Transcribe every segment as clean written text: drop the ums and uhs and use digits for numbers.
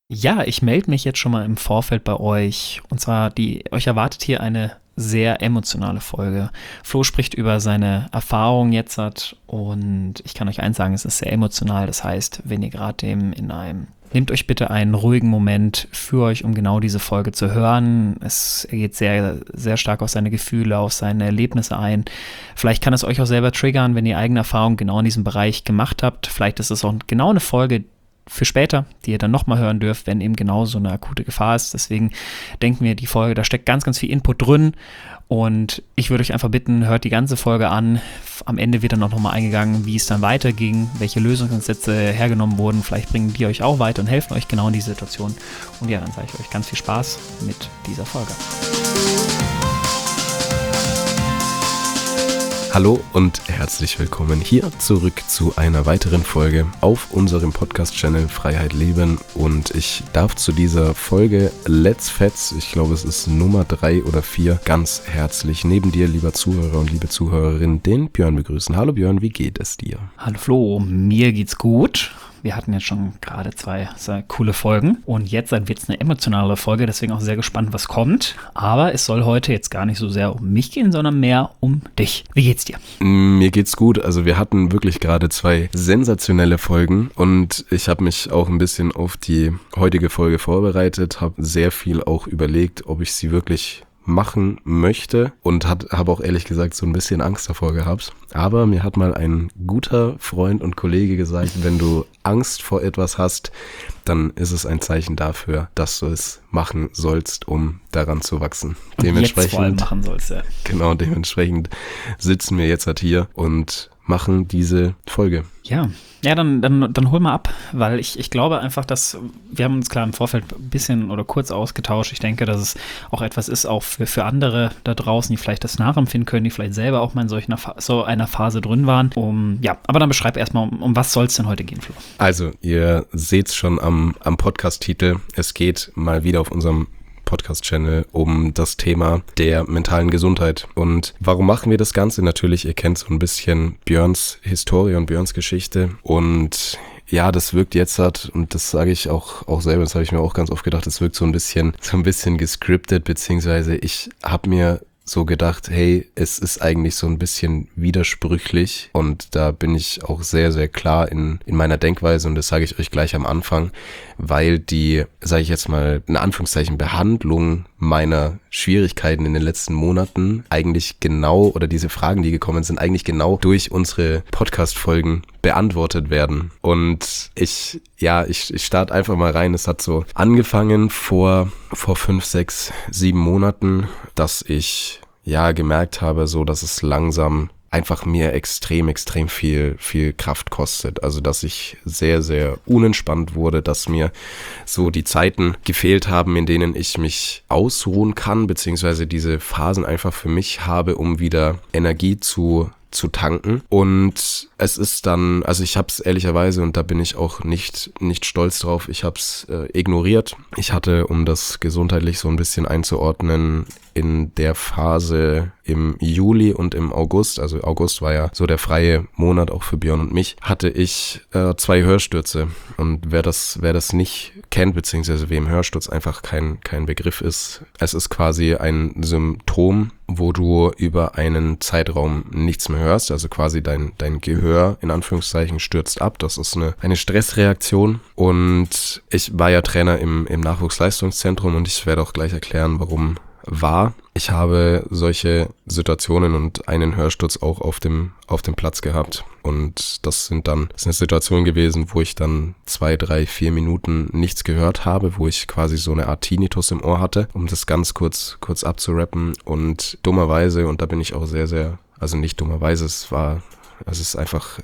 Ja, ich melde mich jetzt schon mal im Vorfeld bei euch. Und zwar, euch erwartet hier eine sehr emotionale Folge. Flo spricht über seine Erfahrungen jetzt und ich kann euch eins sagen, es ist sehr emotional. Das heißt, wenn ihr gerade nehmt euch bitte einen ruhigen Moment für euch, um genau diese Folge zu hören. Er geht sehr, sehr stark auf seine Gefühle, auf seine Erlebnisse ein. Vielleicht kann es euch auch selber triggern, wenn ihr eigene Erfahrungen genau in diesem Bereich gemacht habt. Vielleicht ist es auch genau eine Folge für später, die ihr dann nochmal hören dürft, wenn eben genau so eine akute Gefahr ist. Deswegen denken wir, die Folge, da steckt ganz, ganz viel Input drin und ich würde euch einfach bitten, hört die ganze Folge an. Am Ende wird dann auch nochmal eingegangen, wie es dann weiterging, welche Lösungsansätze hergenommen wurden. Vielleicht bringen die euch auch weiter und helfen euch genau in die Situation. Und ja, dann sage ich euch ganz viel Spaß mit dieser Folge. Hallo und herzlich willkommen hier zurück zu einer weiteren Folge auf unserem Podcast-Channel Freiheit Leben und ich darf zu dieser Folge Let's Fets, ich glaube es ist Nummer 3 oder 4, ganz herzlich neben dir, lieber Zuhörer und liebe Zuhörerin, den Björn begrüßen. Hallo Björn, wie geht es dir? Hallo Flo, mir geht's gut. Wir hatten jetzt schon gerade zwei sehr coole Folgen und jetzt wird es eine emotionale Folge, deswegen auch sehr gespannt, was kommt. Aber es soll heute jetzt gar nicht so sehr um mich gehen, sondern mehr um dich. Wie geht's dir? Mir geht's gut. Also wir hatten wirklich gerade 2 sensationelle Folgen und ich habe mich auch ein bisschen auf die heutige Folge vorbereitet, habe sehr viel auch überlegt, ob ich sie wirklich machen möchte und habe auch ehrlich gesagt so ein bisschen Angst davor gehabt. Aber mir hat mal ein guter Freund und Kollege gesagt, wenn du Angst vor etwas hast, dann ist es ein Zeichen dafür, dass du es machen sollst, um daran zu wachsen. Und dementsprechend jetzt vor allem machen sollst, ja. Genau, dementsprechend sitzen wir jetzt hier und machen diese Folge. Ja, dann hol mal ab, weil ich glaube einfach, dass wir haben uns klar im Vorfeld ein bisschen oder kurz ausgetauscht. Ich denke, dass es auch etwas ist, auch für andere da draußen, die vielleicht das nachempfinden können, die vielleicht selber auch mal in so einer Phase drin waren. Aber dann beschreib erstmal, um was soll es denn heute gehen, Flo? Also, ihr seht es schon am Podcast-Titel. Es geht mal wieder auf unserem Podcast-Channel um das Thema der mentalen Gesundheit. Und warum machen wir das Ganze? Natürlich, ihr kennt so ein bisschen Björns Historie und Björns Geschichte und ja, das wirkt jetzt und das sage ich auch selber, das habe ich mir auch ganz oft gedacht, das wirkt so ein bisschen gescriptet, beziehungsweise ich habe mir so gedacht, hey, es ist eigentlich so ein bisschen widersprüchlich und da bin ich auch sehr, sehr klar in meiner Denkweise und das sage ich euch gleich am Anfang, weil die, sage ich jetzt mal, in Anführungszeichen Behandlung meiner Schwierigkeiten in den letzten Monaten eigentlich genau, oder diese Fragen, die gekommen sind, eigentlich genau durch unsere Podcast-Folgen beantwortet werden. Und ich starte einfach mal rein. Es hat so angefangen vor 5, 6, 7 Monaten, dass ich gemerkt habe, so dass es langsam einfach mir extrem viel Kraft kostet. Also, dass ich sehr, sehr unentspannt wurde, dass mir so die Zeiten gefehlt haben, in denen ich mich ausruhen kann, beziehungsweise diese Phasen einfach für mich habe, um wieder Energie zu tanken. Und es ist dann, also ich habe es ehrlicherweise, und da bin ich auch nicht stolz drauf, ich habe es ignoriert. Ich hatte, um das gesundheitlich so ein bisschen einzuordnen, in der Phase im Juli und im August, also August war ja so der freie Monat auch für Björn und mich, hatte ich 2 Hörstürze. Und wer das nicht kennt, beziehungsweise wem Hörsturz einfach kein Begriff ist, es ist quasi ein Symptom, wo du über einen Zeitraum nichts mehr hörst, also quasi dein Gehör in Anführungszeichen stürzt ab. Das ist eine Stressreaktion und ich war ja Trainer im Nachwuchsleistungszentrum und ich werde auch gleich erklären, warum ich habe solche Situationen und einen Hörsturz auch auf dem Platz gehabt. Und das ist eine Situation gewesen, wo ich dann 2, 3, 4 Minuten nichts gehört habe, wo ich quasi so eine Art Tinnitus im Ohr hatte, um das ganz kurz abzurappen. Und dummerweise, und da bin ich auch sehr, sehr, also nicht dummerweise, es ist einfach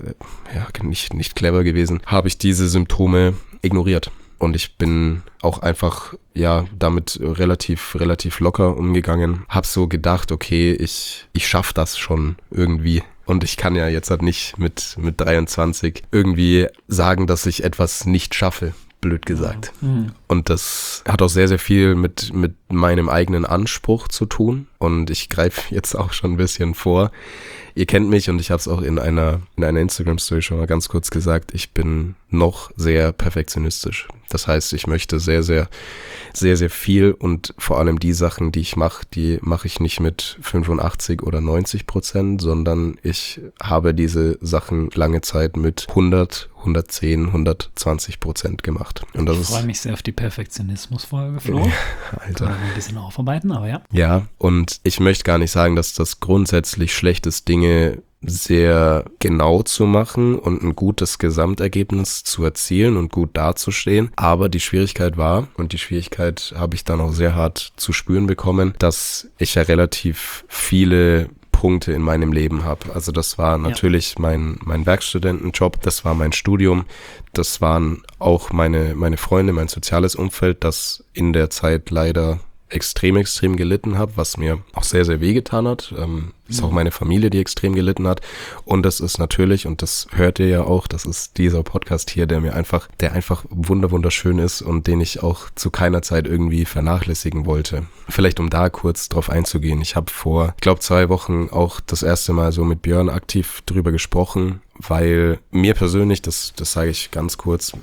nicht clever gewesen, habe ich diese Symptome ignoriert. Und ich bin auch einfach, damit relativ locker umgegangen. Hab so gedacht, okay, ich schaff das schon irgendwie. Und ich kann ja jetzt halt nicht mit 23 irgendwie sagen, dass ich etwas nicht schaffe. Blöd gesagt. Mhm. Und das hat auch sehr, sehr viel mit meinem eigenen Anspruch zu tun. und ich greife jetzt auch schon ein bisschen vor. Ihr kennt mich und ich habe es auch in einer Instagram-Story schon mal ganz kurz gesagt, ich bin noch sehr perfektionistisch. Das heißt, ich möchte sehr, sehr, sehr, sehr viel und vor allem die Sachen, die mache ich nicht mit 85 oder 90%, sondern ich habe diese Sachen lange Zeit mit 100, 110, 120% gemacht. Und das ich freue mich sehr auf die Perfektionismus-Folge, Flo. Alter. Können wir ein bisschen aufarbeiten, aber ja. Ja, und ich möchte gar nicht sagen, dass das grundsätzlich schlecht ist, Dinge sehr genau zu machen und ein gutes Gesamtergebnis zu erzielen und gut dazustehen. Aber die Schwierigkeit war, und die Schwierigkeit habe ich dann auch sehr hart zu spüren bekommen, dass ich ja relativ viele Punkte in meinem Leben habe. Also das war natürlich mein Werkstudentenjob, das war mein Studium, das waren auch meine Freunde, mein soziales Umfeld, das in der Zeit leider extrem gelitten habe, was mir auch sehr, sehr wehgetan hat. Ist auch meine Familie, die extrem gelitten hat. Und das ist natürlich, und das hört ihr ja auch, das ist dieser Podcast hier, der einfach wunderschön ist und den ich auch zu keiner Zeit irgendwie vernachlässigen wollte. Vielleicht um da kurz drauf einzugehen. Ich habe vor, ich glaube 2 Wochen auch das erste Mal so mit Björn aktiv drüber gesprochen, weil mir persönlich, das sage ich ganz kurz,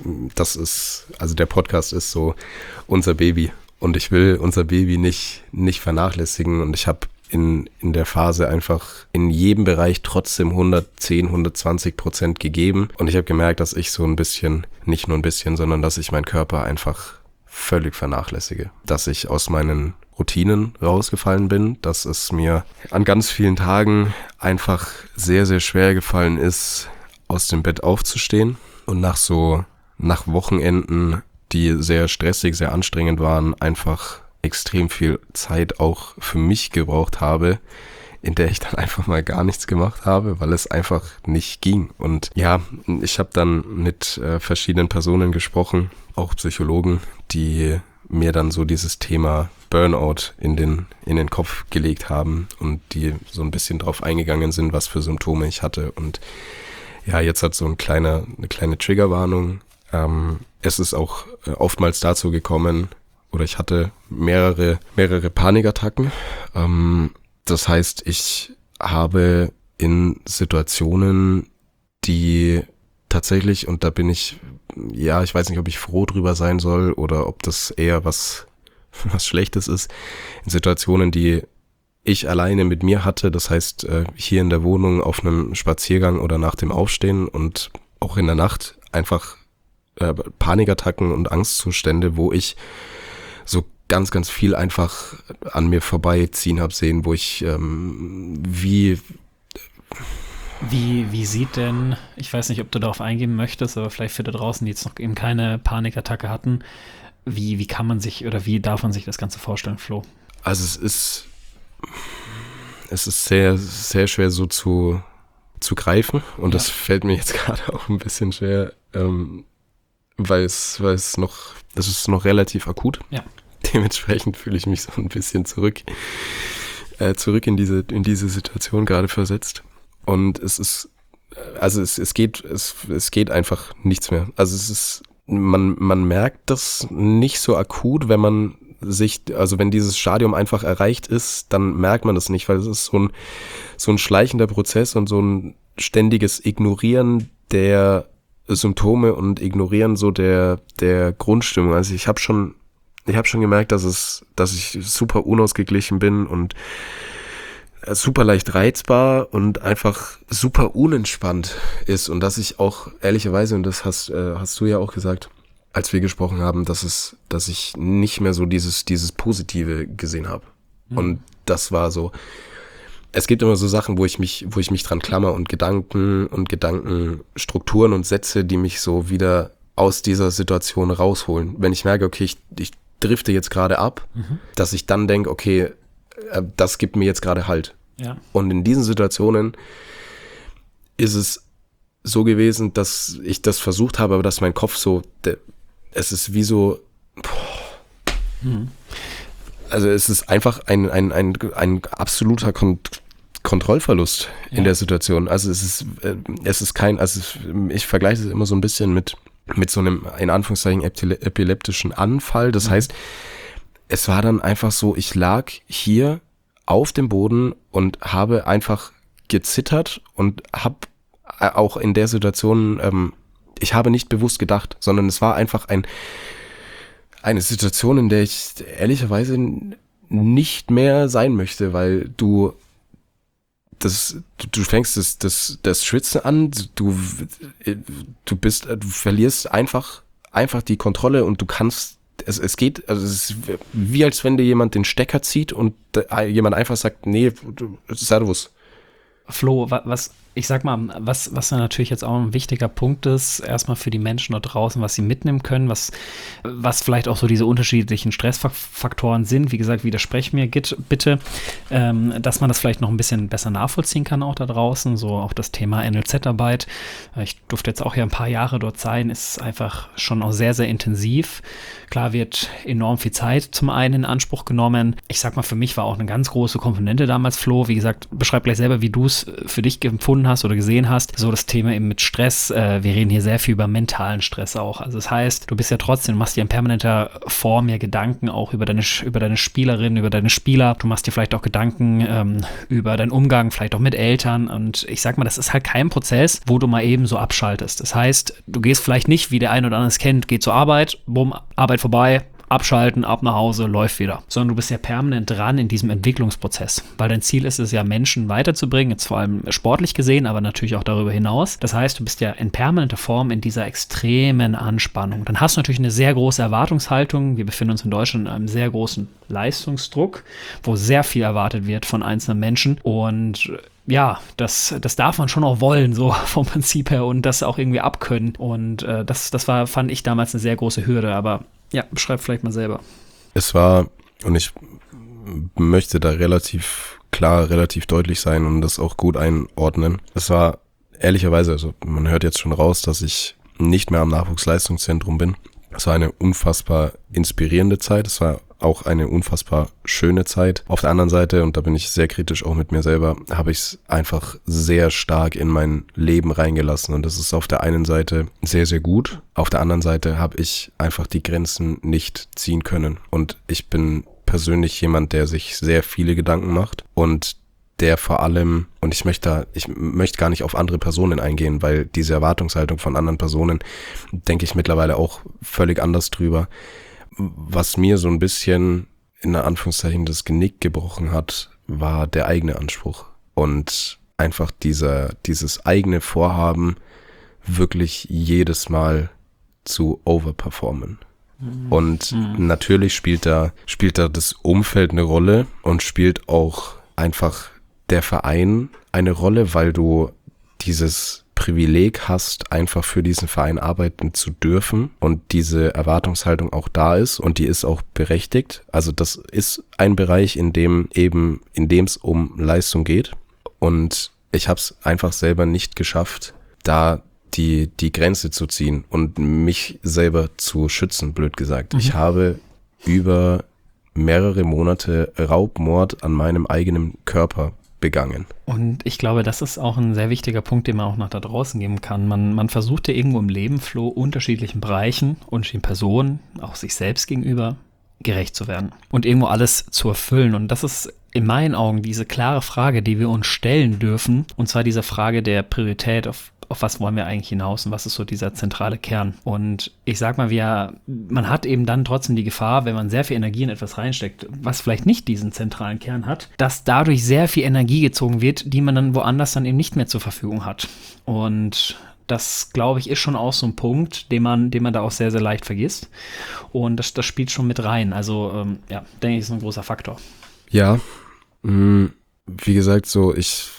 also der Podcast ist so unser Baby. Und ich will unser Baby nicht vernachlässigen. Und ich habe in der Phase einfach in jedem Bereich trotzdem 110, 120% gegeben. Und ich habe gemerkt, dass ich so ein bisschen, nicht nur ein bisschen, sondern dass ich meinen Körper einfach völlig vernachlässige. Dass ich aus meinen Routinen rausgefallen bin, dass es mir an ganz vielen Tagen einfach sehr, sehr schwer gefallen ist, aus dem Bett aufzustehen. Und nach Wochenenden, die sehr stressig, sehr anstrengend waren, einfach extrem viel Zeit auch für mich gebraucht habe, in der ich dann einfach mal gar nichts gemacht habe, weil es einfach nicht ging. Und ja, ich habe dann mit verschiedenen Personen gesprochen, auch Psychologen, die mir dann so dieses Thema Burnout in den Kopf gelegt haben und die so ein bisschen drauf eingegangen sind, was für Symptome ich hatte. Und ja, jetzt hat so eine kleine Triggerwarnung. Es ist auch oftmals dazu gekommen, oder ich hatte mehrere Panikattacken. Das heißt, ich habe in Situationen, die tatsächlich, und da bin ich weiß nicht, ob ich froh drüber sein soll oder ob das eher was Schlechtes ist, in Situationen, die ich alleine mit mir hatte, das heißt hier in der Wohnung auf einem Spaziergang oder nach dem Aufstehen und auch in der Nacht einfach Panikattacken und Angstzustände, wo ich so ganz, ganz viel einfach an mir vorbeiziehen habe sehen, wo ich Wie sieht denn, ich weiß nicht, ob du darauf eingehen möchtest, aber vielleicht für da draußen, die jetzt noch eben keine Panikattacke hatten, wie kann man sich oder wie darf man sich das Ganze vorstellen, Flo? Also es ist sehr, sehr schwer so zu greifen und das fällt mir jetzt gerade auch ein bisschen schwer, weil es ist noch relativ akut. Ja. Dementsprechend fühle ich mich so ein bisschen zurück in diese Situation gerade versetzt. Und es geht einfach nichts mehr. Also man merkt das nicht so akut, wenn dieses Stadium einfach erreicht ist, dann merkt man das nicht, weil es ist so ein schleichender Prozess und so ein ständiges Ignorieren der Symptome und Ignorieren so der Grundstimmung. Also ich habe schon gemerkt, dass ich super unausgeglichen bin und super leicht reizbar und einfach super unentspannt ist und dass ich auch ehrlicherweise, und das hast du ja auch gesagt, als wir gesprochen haben, dass ich nicht mehr so dieses Positive gesehen habe. Mhm. Und das war so, es gibt immer so Sachen, wo ich mich dran klammer und Gedankenstrukturen und Sätze, die mich so wieder aus dieser Situation rausholen. Wenn ich merke, okay, ich drifte jetzt gerade ab, dass ich dann denke, okay, das gibt mir jetzt gerade Halt. Ja. Und in diesen Situationen ist es so gewesen, dass ich das versucht habe, aber dass mein Kopf es ist wie so, also es ist einfach ein absoluter Kontrollverlust in der Situation. Also es ist kein, also ich vergleiche es immer so ein bisschen mit so einem, in Anführungszeichen, epileptischen Anfall. Das heißt, es war dann einfach so, ich lag hier auf dem Boden und habe einfach gezittert und habe auch in der Situation, ich habe nicht bewusst gedacht, sondern es war einfach eine Situation, in der ich ehrlicherweise nicht mehr sein möchte, weil du fängst das Schwitzen an, du verlierst einfach die Kontrolle und du kannst, es geht, also es ist wie als wenn dir jemand den Stecker zieht und jemand einfach sagt, nee, Servus. Flo, ich sag mal, was da natürlich jetzt auch ein wichtiger Punkt ist, erstmal für die Menschen dort draußen, was sie mitnehmen können, was vielleicht auch so diese unterschiedlichen Stressfaktoren sind. Wie gesagt, widersprech mir bitte, dass man das vielleicht noch ein bisschen besser nachvollziehen kann auch da draußen, so auch das Thema NLZ-Arbeit. Ich durfte jetzt auch ja ein paar Jahre dort sein, ist einfach schon auch sehr, sehr intensiv. Klar wird enorm viel Zeit zum einen in Anspruch genommen. Ich sag mal, für mich war auch eine ganz große Komponente damals, Flo. Wie gesagt, beschreib gleich selber, wie du es für dich empfunden hast oder gesehen hast. So das Thema eben mit Stress. Wir reden hier sehr viel über mentalen Stress auch. Also das heißt, du bist ja trotzdem, machst dir in permanenter Form ja Gedanken auch über deine Spielerin, über deine Spieler. Du machst dir vielleicht auch Gedanken über deinen Umgang, vielleicht auch mit Eltern. Und ich sag mal, das ist halt kein Prozess, wo du mal eben so abschaltest. Das heißt, du gehst vielleicht nicht, wie der ein oder andere es kennt, geht zur Arbeit, bumm, Arbeit vorbei, abschalten, ab nach Hause, läuft wieder. Sondern du bist ja permanent dran in diesem Entwicklungsprozess, weil dein Ziel ist es ja, Menschen weiterzubringen, jetzt vor allem sportlich gesehen, aber natürlich auch darüber hinaus. Das heißt, du bist ja in permanenter Form in dieser extremen Anspannung. Dann hast du natürlich eine sehr große Erwartungshaltung. Wir befinden uns in Deutschland in einem sehr großen Leistungsdruck, wo sehr viel erwartet wird von einzelnen Menschen und ja, das darf man schon auch wollen, so vom Prinzip her und das auch irgendwie abkönnen. Und das fand ich damals eine sehr große Hürde, aber ja, beschreib vielleicht mal selber. Es war, und ich möchte da relativ klar, relativ deutlich sein und das auch gut einordnen. Es war ehrlicherweise, also man hört jetzt schon raus, dass ich nicht mehr am Nachwuchsleistungszentrum bin. Es war eine unfassbar inspirierende Zeit. Es war auch eine unfassbar schöne Zeit. Auf der anderen Seite, und da bin ich sehr kritisch auch mit mir selber, habe ich es einfach sehr stark in mein Leben reingelassen. Und das ist auf der einen Seite sehr, sehr gut. Auf der anderen Seite habe ich einfach die Grenzen nicht ziehen können. Und ich bin persönlich jemand, der sich sehr viele Gedanken macht und der vor allem, und ich möchte gar nicht auf andere Personen eingehen, weil diese Erwartungshaltung von anderen Personen, denke ich mittlerweile auch völlig anders drüber. Was mir so ein bisschen in Anführungszeichen das Genick gebrochen hat, war der eigene Anspruch und einfach dieses eigene Vorhaben, wirklich jedes Mal zu overperformen. Und natürlich spielt da das Umfeld eine Rolle und spielt auch einfach der Verein eine Rolle, weil du dieses Privileg hast, einfach für diesen Verein arbeiten zu dürfen und diese Erwartungshaltung auch da ist und die ist auch berechtigt. Also das ist ein Bereich, in dem es um Leistung geht und ich habe es einfach selber nicht geschafft, da die Grenze zu ziehen und mich selber zu schützen, blöd gesagt. Ich habe über mehrere Monate Raubmord an meinem eigenen Körper begangen. Und ich glaube, das ist auch ein sehr wichtiger Punkt, den man auch nach da draußen geben kann. Man versucht ja irgendwo im Leben, Flo, unterschiedlichen Bereichen, unterschiedlichen Personen, auch sich selbst gegenüber, gerecht zu werden und irgendwo alles zu erfüllen. Und das ist in meinen Augen diese klare Frage, die wir uns stellen dürfen, und zwar diese Frage der Priorität, auf was wollen wir eigentlich hinaus und was ist so dieser zentrale Kern. Und ich sag mal, man hat eben dann trotzdem die Gefahr, wenn man sehr viel Energie in etwas reinsteckt, was vielleicht nicht diesen zentralen Kern hat, dass dadurch sehr viel Energie gezogen wird, die man dann woanders dann eben nicht mehr zur Verfügung hat. Und das, glaube ich, ist schon auch so ein Punkt, den man da auch sehr, sehr leicht vergisst. Und das spielt schon mit rein. Also, denke ich, ist ein großer Faktor. Ja, wie gesagt, so ich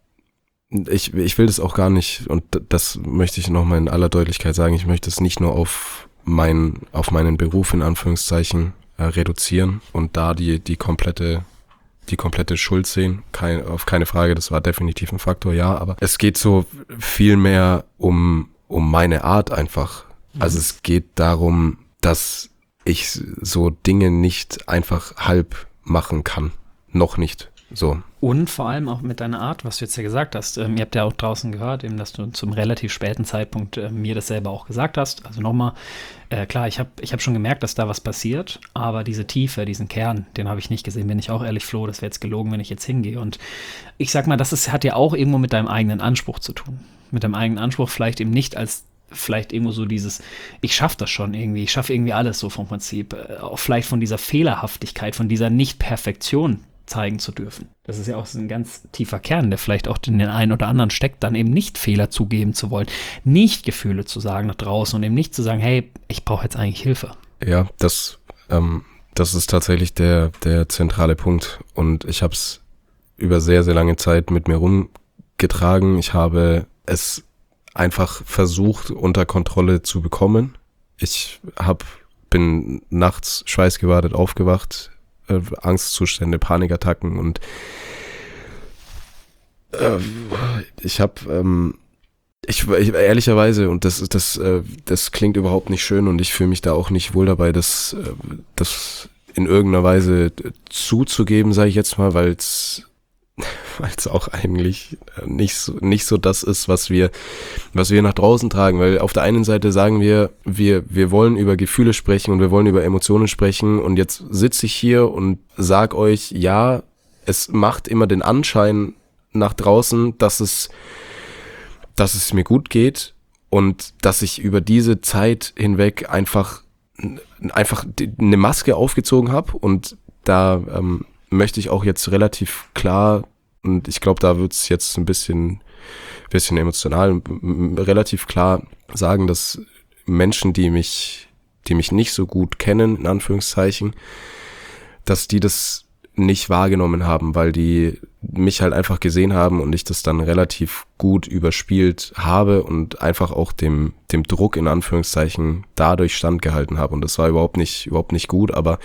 will das auch gar nicht, und das möchte ich nochmal in aller Deutlichkeit sagen, ich möchte es nicht nur auf meinen Beruf in Anführungszeichen reduzieren und da die komplette Schuld sehen, auf keine Frage, das war definitiv ein Faktor, ja, aber es geht so viel mehr um meine Art einfach. Also es geht darum, dass ich so Dinge nicht einfach halb machen kann. Noch nicht. So. Und vor allem auch mit deiner Art, was du jetzt ja gesagt hast. Ihr habt ja auch draußen gehört, eben, dass du zum relativ späten Zeitpunkt mir das selber auch gesagt hast. Also nochmal, klar, ich hab schon gemerkt, dass da was passiert, aber diese Tiefe, diesen Kern, den habe ich nicht gesehen. Bin ich auch ehrlich, Flo, das wäre jetzt gelogen, wenn ich jetzt hingehe. Und ich sag mal, hat ja auch irgendwo mit deinem eigenen Anspruch zu tun. Mit deinem eigenen Anspruch vielleicht eben nicht als vielleicht irgendwo so dieses, ich schaffe das schon irgendwie, ich schaffe irgendwie alles so vom Prinzip. Auch vielleicht von dieser Fehlerhaftigkeit, von dieser Nicht-Perfektion zeigen zu dürfen. Das ist ja auch so ein ganz tiefer Kern, der vielleicht auch in den einen oder anderen steckt, dann eben nicht Fehler zugeben zu wollen, nicht Gefühle zu sagen nach draußen und eben nicht zu sagen, hey, ich brauche jetzt eigentlich Hilfe. Ja, das ist tatsächlich der zentrale Punkt und ich habe es über sehr, sehr lange Zeit mit mir rumgetragen. Ich habe es einfach versucht, unter Kontrolle zu bekommen. Ich bin nachts schweißgebadet aufgewacht, Angstzustände, Panikattacken und ich ehrlicherweise, und das klingt überhaupt nicht schön und ich fühle mich da auch nicht wohl dabei, das in irgendeiner Weise zuzugeben, sage ich jetzt mal, weil es auch eigentlich nicht so das ist, was wir nach draußen tragen, weil auf der einen Seite sagen wir wollen über Gefühle sprechen und wir wollen über Emotionen sprechen und jetzt sitze ich hier und sag euch, ja, es macht immer den Anschein nach draußen, dass es mir gut geht und dass ich über diese Zeit hinweg einfach eine Maske aufgezogen habe und da möchte ich auch jetzt relativ klar, und ich glaube, da wird es jetzt ein bisschen emotional, relativ klar sagen, dass Menschen, die mich nicht so gut kennen, in Anführungszeichen, dass die das nicht wahrgenommen haben, weil die mich halt einfach gesehen haben und ich das dann relativ gut überspielt habe und einfach auch dem Druck in Anführungszeichen dadurch standgehalten habe. Und das war überhaupt nicht gut, aber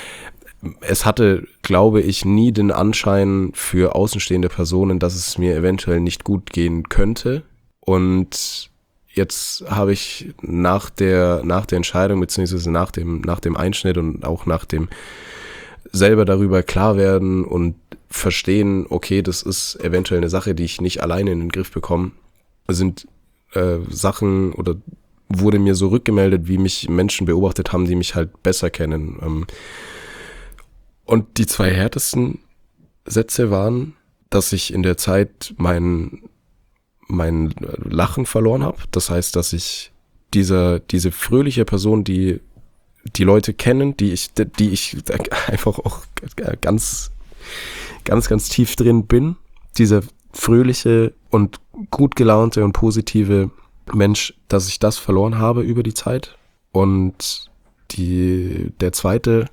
es hatte, glaube ich, nie den Anschein für außenstehende Personen, dass es mir eventuell nicht gut gehen könnte. Und jetzt habe ich nach der Entscheidung, beziehungsweise nach dem Einschnitt und auch nach dem selber darüber klar werden und verstehen, okay, das ist eventuell eine Sache, die ich nicht alleine in den Griff bekomme, sind Sachen oder wurde mir so rückgemeldet, wie mich Menschen beobachtet haben, die mich halt besser kennen. Und die 2 härtesten Sätze waren, dass ich in der Zeit mein Lachen verloren habe. Das heißt, dass ich diese fröhliche Person, die Leute kennen, die ich einfach auch ganz, ganz, ganz tief drin bin, dieser fröhliche und gut gelaunte und positive Mensch, dass ich das verloren habe über die Zeit. Und der zweite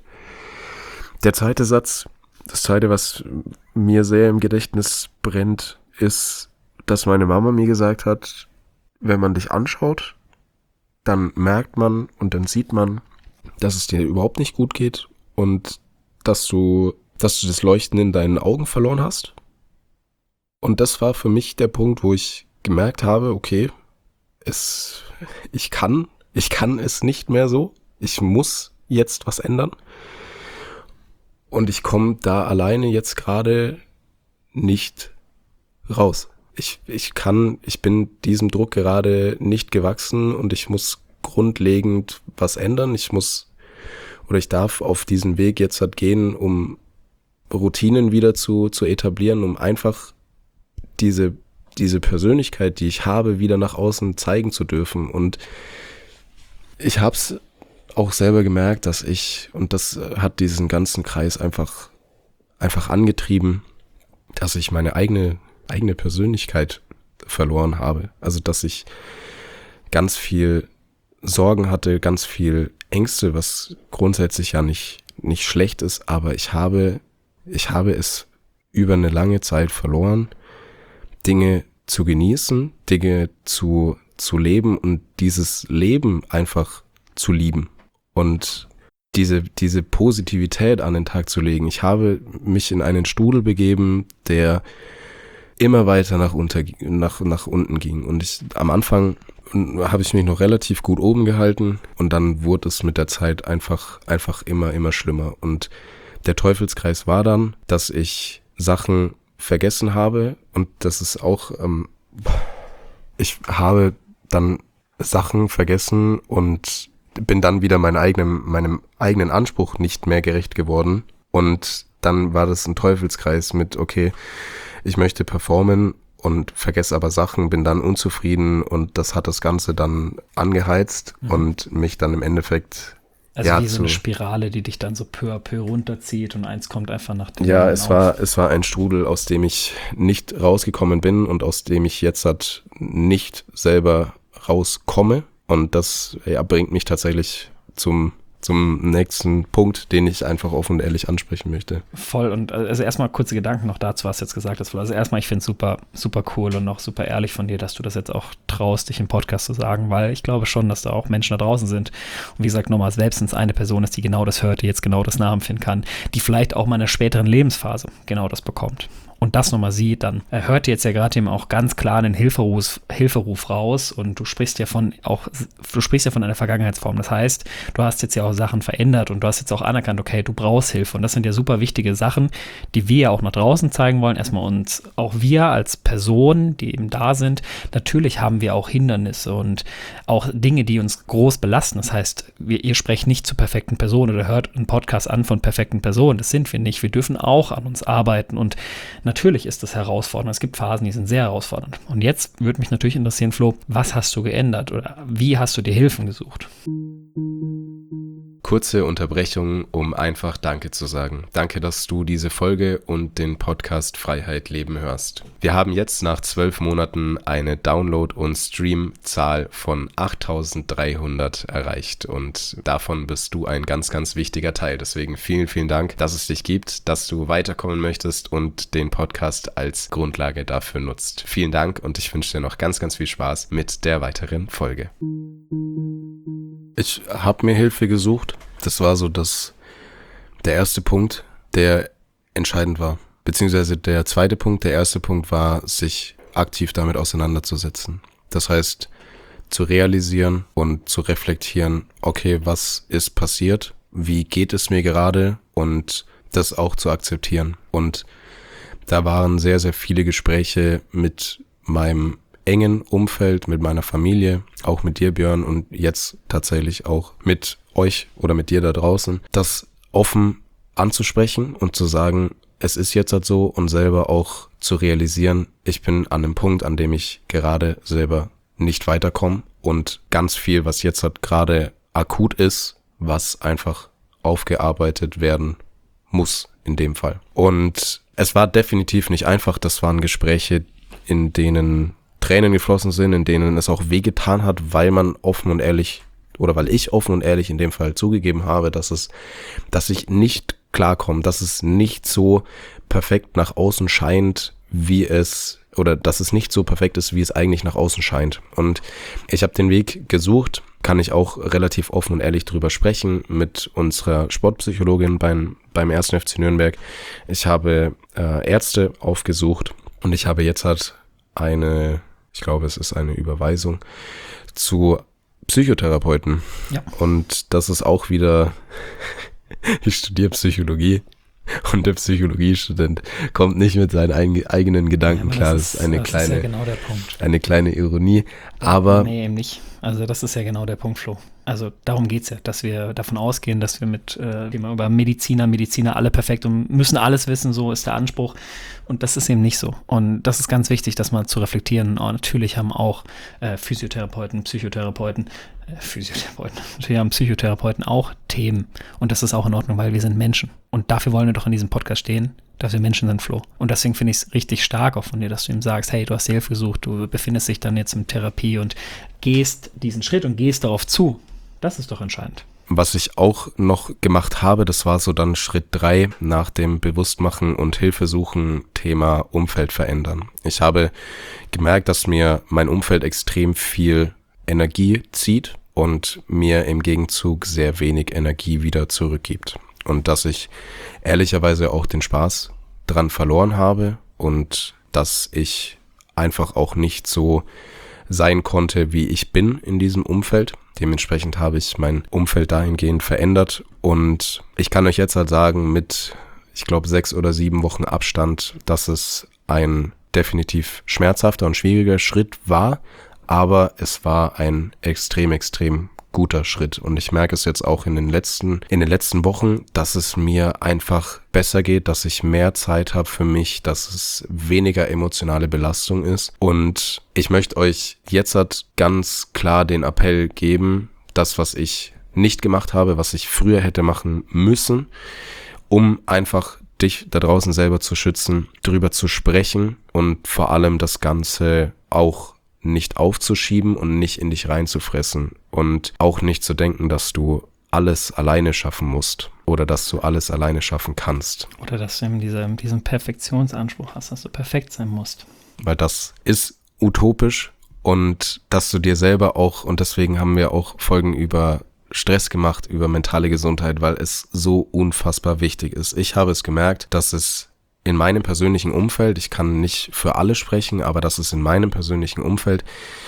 Satz, das zweite, was mir sehr im Gedächtnis brennt, ist, dass meine Mama mir gesagt hat, wenn man dich anschaut, dann merkt man und dann sieht man, dass es dir überhaupt nicht gut geht und dass du das Leuchten in deinen Augen verloren hast. Und das war für mich der Punkt, wo ich gemerkt habe, okay, ich kann es nicht mehr so. Ich muss jetzt was ändern. Und ich komme da alleine jetzt gerade nicht raus. Ich bin diesem Druck gerade nicht gewachsen und ich muss grundlegend was ändern. Ich darf auf diesen Weg jetzt halt gehen, um Routinen wieder zu etablieren, um einfach diese Persönlichkeit, die ich habe, wieder nach außen zeigen zu dürfen. Und ich habe es auch selber gemerkt, dass und das hat diesen ganzen Kreis einfach angetrieben, dass ich meine eigene Persönlichkeit verloren habe. Also, dass ich ganz viel Sorgen hatte, ganz viel Ängste, was grundsätzlich ja nicht schlecht ist, aber ich habe es über eine lange Zeit verloren, Dinge zu genießen, Dinge zu leben und dieses Leben einfach zu lieben und diese Positivität an den Tag zu legen. Ich habe mich in einen Strudel begeben, der immer weiter nach unten ging. Und am Anfang habe ich mich noch relativ gut oben gehalten und dann wurde es mit der Zeit einfach immer schlimmer. Und der Teufelskreis war dann, dass ich Sachen vergessen habe und das ist auch, ich habe dann Sachen vergessen und bin dann wieder meinem eigenen Anspruch nicht mehr gerecht geworden und dann war das ein Teufelskreis mit, okay, ich möchte performen und vergesse aber Sachen, bin dann unzufrieden und das hat das Ganze dann angeheizt und mich dann im Endeffekt wie so eine Spirale, die dich dann so peu à peu runterzieht und eins kommt einfach nach dem anderen. Ja, es war ein Strudel, aus dem ich nicht rausgekommen bin und aus dem ich jetzt nicht selber rauskomme und das bringt mich tatsächlich zum nächsten Punkt, den ich einfach offen und ehrlich ansprechen möchte. Voll und also erstmal kurze Gedanken noch dazu, was du jetzt gesagt hast. Also erstmal, ich finde es super, super cool und auch super ehrlich von dir, dass du das jetzt auch traust, dich im Podcast zu sagen, weil ich glaube schon, dass da auch Menschen da draußen sind. Und wie gesagt, nochmal, selbst wenn es eine Person ist, die genau das hört, die jetzt genau das nachempfinden kann, die vielleicht auch mal in einer späteren Lebensphase genau das bekommt. Und das nochmal sieht, dann hört ihr jetzt ja gerade eben auch ganz klar einen Hilferuf raus und du sprichst ja von einer Vergangenheitsform. Das heißt, du hast jetzt ja auch Sachen verändert und du hast jetzt auch anerkannt, okay, du brauchst Hilfe. Und das sind ja super wichtige Sachen, die wir ja auch nach draußen zeigen wollen. Erstmal uns, auch wir als Personen, die eben da sind, natürlich haben wir auch Hindernisse und auch Dinge, die uns groß belasten. Das heißt, ihr sprecht nicht zu perfekten Personen oder hört einen Podcast an von perfekten Personen. Das sind wir nicht. Wir dürfen auch an uns arbeiten und natürlich ist das herausfordernd. Es gibt Phasen, die sind sehr herausfordernd. Und jetzt würde mich natürlich interessieren, Flo, was hast du geändert oder wie hast du dir Hilfen gesucht? Kurze Unterbrechung, um einfach Danke zu sagen. Danke, dass du diese Folge und den Podcast Freiheit Leben hörst. Wir haben jetzt nach 12 Monaten eine Download- und Stream-Zahl von 8.300 erreicht und davon bist du ein ganz, ganz wichtiger Teil. Deswegen vielen, vielen Dank, dass es dich gibt, dass du weiterkommen möchtest und den Podcast als Grundlage dafür nutzt. Vielen Dank und ich wünsche dir noch ganz, ganz viel Spaß mit der weiteren Folge. Ich habe mir Hilfe gesucht. Das war so der erste Punkt, der entscheidend war. Beziehungsweise der zweite Punkt. Der erste Punkt war, sich aktiv damit auseinanderzusetzen. Das heißt, zu realisieren und zu reflektieren, okay, was ist passiert? Wie geht es mir gerade? Und das auch zu akzeptieren. Und da waren sehr, sehr viele Gespräche mit meinem engen Umfeld, mit meiner Familie, auch mit dir, Björn, und jetzt tatsächlich auch mit euch oder mit dir da draußen, das offen anzusprechen und zu sagen, es ist jetzt halt so und selber auch zu realisieren, ich bin an einem Punkt, an dem ich gerade selber nicht weiterkomme und ganz viel, was jetzt halt gerade akut ist, was einfach aufgearbeitet werden muss in dem Fall. Und es war definitiv nicht einfach, das waren Gespräche, in denen Tränen geflossen sind, in denen es auch wehgetan hat, weil man offen und ehrlich oder weil ich offen und ehrlich in dem Fall zugegeben habe, dass ich nicht klarkomme, dass es nicht so perfekt nach außen scheint, dass es nicht so perfekt ist, wie es eigentlich nach außen scheint. Und ich habe den Weg gesucht, kann ich auch relativ offen und ehrlich drüber sprechen mit unserer Sportpsychologin beim 1. FC Nürnberg. Ich habe Ärzte aufgesucht und ich habe jetzt ich glaube, es ist eine Überweisung zu Psychotherapeuten. Ja. Und das ist auch wieder, ich studiere Psychologie und der Psychologiestudent kommt nicht mit seinen eigenen Gedanken klar. Das ist ja genau der Punkt. Eine kleine Ironie, aber... Nee, eben nicht. Also das ist ja genau der Punkt, Flo. Also darum geht's ja, dass wir davon ausgehen, dass wir über Mediziner alle perfekt und müssen alles wissen, so ist der Anspruch. Und das ist eben nicht so. Und das ist ganz wichtig, das mal zu reflektieren. Und natürlich haben auch Psychotherapeuten auch Themen. Und das ist auch in Ordnung, weil wir sind Menschen. Und dafür wollen wir doch in diesem Podcast stehen, dass wir Menschen sind, Flo. Und deswegen finde ich es richtig stark auch von dir, dass du ihm sagst, hey, du hast Hilfe gesucht, du befindest dich dann jetzt in Therapie und gehst diesen Schritt und gehst darauf zu. Das ist doch entscheidend. Was ich auch noch gemacht habe, das war so dann Schritt 3 nach dem Bewusstmachen und Hilfesuchen Thema Umfeld verändern. Ich habe gemerkt, dass mir mein Umfeld extrem viel Energie zieht und mir im Gegenzug sehr wenig Energie wieder zurückgibt. Und dass ich ehrlicherweise auch den Spaß dran verloren habe und dass ich einfach auch nicht so sein konnte, wie ich bin in diesem Umfeld. Dementsprechend habe ich mein Umfeld dahingehend verändert und ich kann euch jetzt halt sagen, mit ich glaube, 6 oder 7 Wochen Abstand, dass es ein definitiv schmerzhafter und schwieriger Schritt war, aber es war ein extrem, extrem guter Schritt. Und ich merke es jetzt auch in den letzten Wochen, dass es mir einfach besser geht, dass ich mehr Zeit habe für mich, dass es weniger emotionale Belastung ist. Und ich möchte euch jetzt ganz klar den Appell geben, das, was ich nicht gemacht habe, was ich früher hätte machen müssen, um einfach dich da draußen selber zu schützen, drüber zu sprechen und vor allem das Ganze auch nicht aufzuschieben und nicht in dich reinzufressen und auch nicht zu denken, dass du alles alleine schaffen musst oder dass du alles alleine schaffen kannst. Oder dass du eben diesen Perfektionsanspruch hast, dass du perfekt sein musst. Weil das ist utopisch und dass du dir selber auch, und deswegen haben wir auch Folgen über Stress gemacht, über mentale Gesundheit, weil es so unfassbar wichtig ist. Ich habe es gemerkt, dass es in meinem persönlichen Umfeld, ich kann nicht für alle sprechen, aber dass es in meinem persönlichen Umfeld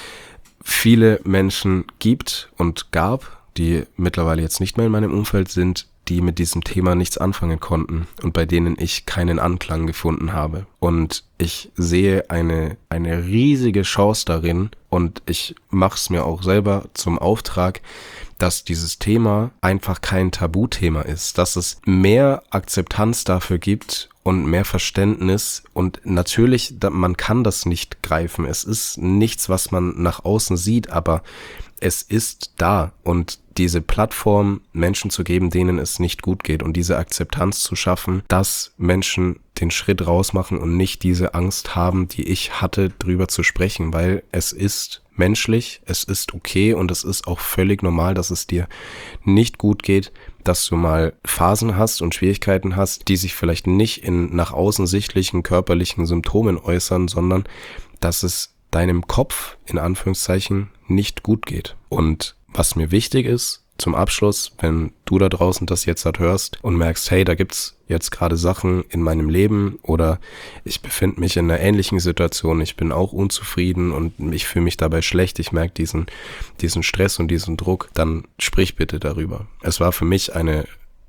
viele Menschen gibt und gab, die mittlerweile jetzt nicht mehr in meinem Umfeld sind, die mit diesem Thema nichts anfangen konnten und bei denen ich keinen Anklang gefunden habe. Und ich sehe eine riesige Chance darin und ich mache es mir auch selber zum Auftrag, dass dieses Thema einfach kein Tabuthema ist, dass es mehr Akzeptanz dafür gibt und mehr Verständnis und natürlich, man kann das nicht greifen. Es ist nichts, was man nach außen sieht, aber es ist da und diese Plattform Menschen zu geben, denen es nicht gut geht und diese Akzeptanz zu schaffen, dass Menschen den Schritt rausmachen und nicht diese Angst haben, die ich hatte, drüber zu sprechen, weil es ist menschlich, es ist okay und es ist auch völlig normal, dass es dir nicht gut geht, dass du mal Phasen hast und Schwierigkeiten hast, die sich vielleicht nicht in nach außen sichtlichen körperlichen Symptomen äußern, sondern dass es deinem Kopf, in Anführungszeichen, nicht gut geht. Und was mir wichtig ist, zum Abschluss, wenn du da draußen das jetzt hörst und merkst, hey, da gibt's jetzt gerade Sachen in meinem Leben oder ich befinde mich in einer ähnlichen Situation, ich bin auch unzufrieden und ich fühle mich dabei schlecht, ich merke diesen Stress und diesen Druck, dann sprich bitte darüber. Es war für mich eine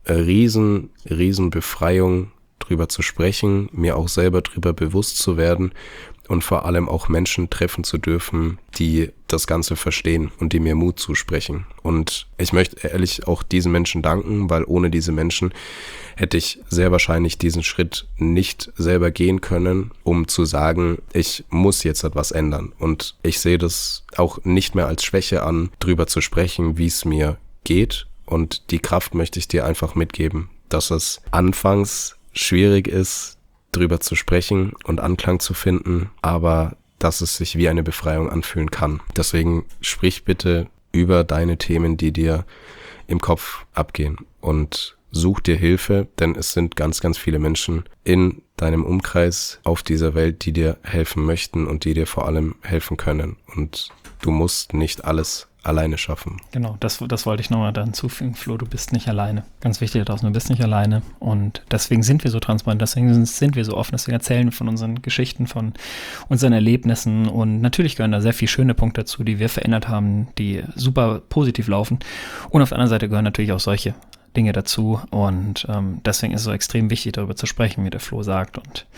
riesen Befreiung, drüber zu sprechen, mir auch selber drüber bewusst zu werden und vor allem auch Menschen treffen zu dürfen, die das Ganze verstehen und die mir Mut zusprechen. Und ich möchte ehrlich auch diesen Menschen danken, weil ohne diese Menschen hätte ich sehr wahrscheinlich diesen Schritt nicht selber gehen können, um zu sagen, ich muss jetzt etwas ändern. Und ich sehe das auch nicht mehr als Schwäche an, drüber zu sprechen, wie es mir geht. Und die Kraft möchte ich dir einfach mitgeben, dass es anfangs schwierig ist, drüber zu sprechen und Anklang zu finden, aber dass es sich wie eine Befreiung anfühlen kann. Deswegen sprich bitte über deine Themen, die dir im Kopf abgehen und such dir Hilfe, denn es sind ganz, ganz viele Menschen in deinem Umkreis auf dieser Welt, die dir helfen möchten und die dir vor allem helfen können. Und du musst nicht alles alleine schaffen. Genau, das wollte ich nochmal dann hinzufügen, Flo, du bist nicht alleine. Ganz wichtig da draußen, du bist nicht alleine und deswegen sind wir so transparent, deswegen sind wir so offen, deswegen erzählen wir von unseren Geschichten, von unseren Erlebnissen und natürlich gehören da sehr viele schöne Punkte dazu, die wir verändert haben, die super positiv laufen und auf der anderen Seite gehören natürlich auch solche Dinge dazu und deswegen ist es so extrem wichtig, darüber zu sprechen, wie der Flo sagt und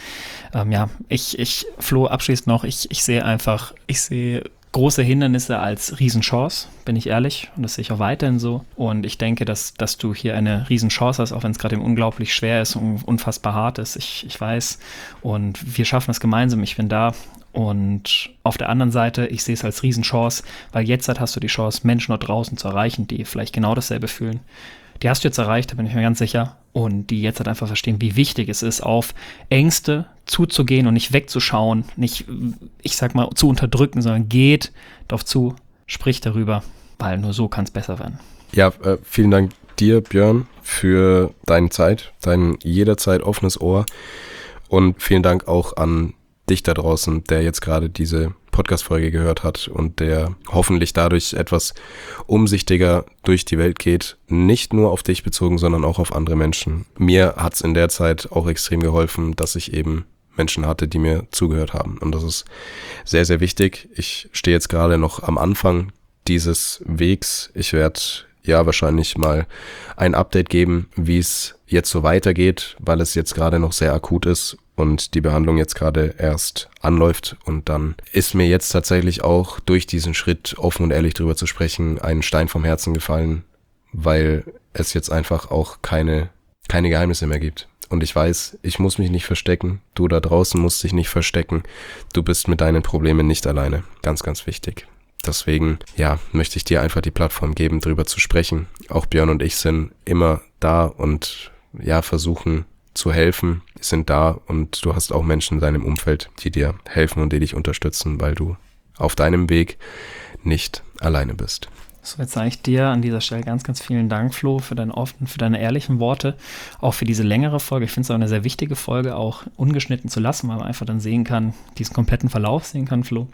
Flo, abschließend noch, ich sehe große Hindernisse als Riesenchance, bin ich ehrlich. Und das sehe ich auch weiterhin so. Und ich denke, dass du hier eine Riesenchance hast, auch wenn es gerade eben unglaublich schwer ist und unfassbar hart ist. Ich weiß. Und wir schaffen es gemeinsam. Ich bin da. Und auf der anderen Seite, ich sehe es als Riesenchance, weil jetzt hast du die Chance, Menschen dort draußen zu erreichen, die vielleicht genau dasselbe fühlen. Die hast du jetzt erreicht, da bin ich mir ganz sicher. Und die jetzt einfach verstehen, wie wichtig es ist, auf Ängste zuzugehen und nicht wegzuschauen, nicht, ich sag mal, zu unterdrücken, sondern geht darauf zu, sprich darüber, weil nur so kann es besser werden. Ja, vielen Dank dir, Björn, für deine Zeit, dein jederzeit offenes Ohr und vielen Dank auch an dich da draußen, der jetzt gerade diese Podcast-Folge gehört hat und der hoffentlich dadurch etwas umsichtiger durch die Welt geht. Nicht nur auf dich bezogen, sondern auch auf andere Menschen. Mir hat es in der Zeit auch extrem geholfen, dass ich eben Menschen hatte, die mir zugehört haben. Und das ist sehr, sehr wichtig. Ich stehe jetzt gerade noch am Anfang dieses Wegs. Ich werde ja wahrscheinlich mal ein Update geben, wie es jetzt so weitergeht, weil es jetzt gerade noch sehr akut ist und die Behandlung jetzt gerade erst anläuft. Und dann ist mir jetzt tatsächlich auch durch diesen Schritt, offen und ehrlich drüber zu sprechen, ein Stein vom Herzen gefallen, weil es jetzt einfach auch keine Geheimnisse mehr gibt. Und ich weiß, ich muss mich nicht verstecken. Du da draußen musst dich nicht verstecken. Du bist mit deinen Problemen nicht alleine. Ganz, ganz wichtig. Deswegen, ja, möchte ich dir einfach die Plattform geben, drüber zu sprechen. Auch Björn und ich sind immer da und ja, versuchen zu helfen, sind da, und du hast auch Menschen in deinem Umfeld, die dir helfen und die dich unterstützen, weil du auf deinem Weg nicht alleine bist. So, jetzt sage ich dir an dieser Stelle ganz, ganz vielen Dank, Flo, für deine offenen, für deine ehrlichen Worte, auch für diese längere Folge. Ich finde es auch eine sehr wichtige Folge, auch ungeschnitten zu lassen, weil man einfach dann sehen kann, diesen kompletten Verlauf sehen kann, Flo.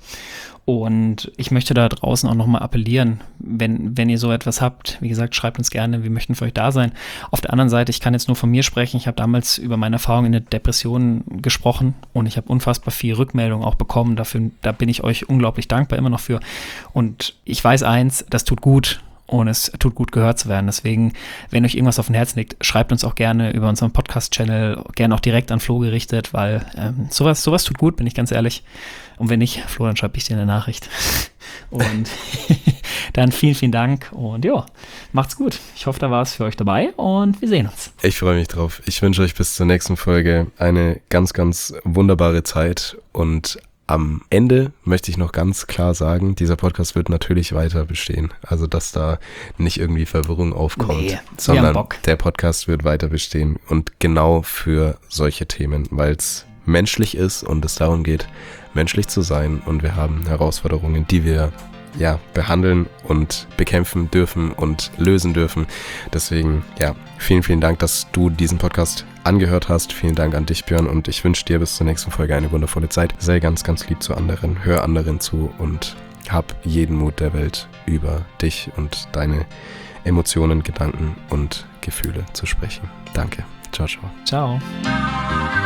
Und ich möchte da draußen auch nochmal appellieren, wenn ihr so etwas habt, wie gesagt, schreibt uns gerne, wir möchten für euch da sein. Auf der anderen Seite, ich kann jetzt nur von mir sprechen, ich habe damals über meine Erfahrungen in der Depression gesprochen und ich habe unfassbar viel Rückmeldung auch bekommen, da bin ich euch unglaublich dankbar immer noch für. Und ich weiß eins, das tut gut. Und es tut gut, gehört zu werden. Deswegen, wenn euch irgendwas auf dem Herzen liegt, schreibt uns auch gerne über unseren Podcast-Channel, gerne auch direkt an Flo gerichtet, weil sowas tut gut, bin ich ganz ehrlich. Und wenn nicht, Flo, dann schreibe ich dir eine Nachricht. Und dann vielen, vielen Dank und ja, macht's gut. Ich hoffe, da war es für euch dabei und wir sehen uns. Ich freue mich drauf. Ich wünsche euch bis zur nächsten Folge eine ganz, ganz wunderbare Zeit, und am Ende möchte ich noch ganz klar sagen, dieser Podcast wird natürlich weiter bestehen. Also, dass da nicht irgendwie Verwirrung aufkommt, sondern der Podcast wird weiter bestehen, und genau für solche Themen, weil es menschlich ist und es darum geht, menschlich zu sein, und wir haben Herausforderungen, die wir ja behandeln und bekämpfen dürfen und lösen dürfen. Deswegen, ja, vielen, vielen Dank, dass du diesen Podcast angehört hast. Vielen Dank an dich, Björn, und ich wünsche dir bis zur nächsten Folge eine wundervolle Zeit. Sei ganz, ganz lieb zu anderen, hör anderen zu und hab jeden Mut der Welt, über dich und deine Emotionen, Gedanken und Gefühle zu sprechen. Danke. Ciao, ciao. Ciao.